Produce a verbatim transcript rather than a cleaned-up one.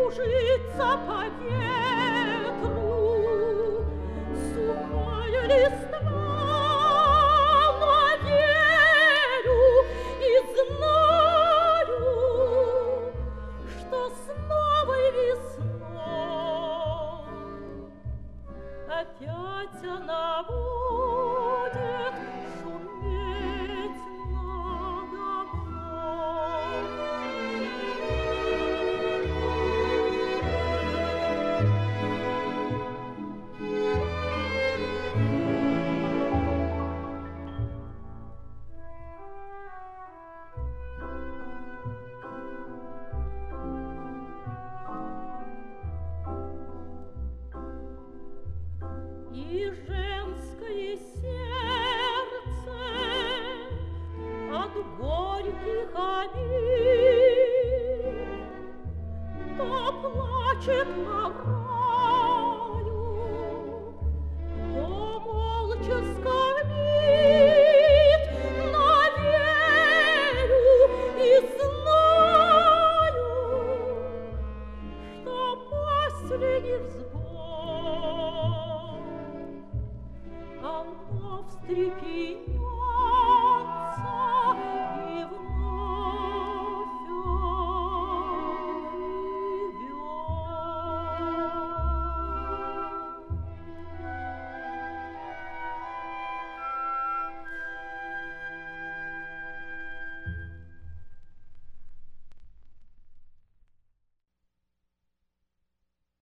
кружится по ветру сухая листва, но верю и знаю, что с новой весной опять она будет шуметь надо мной. И женское сердце от горьких обид то плачет порою, то молча скорбит, но верю и знаю, что после невзгод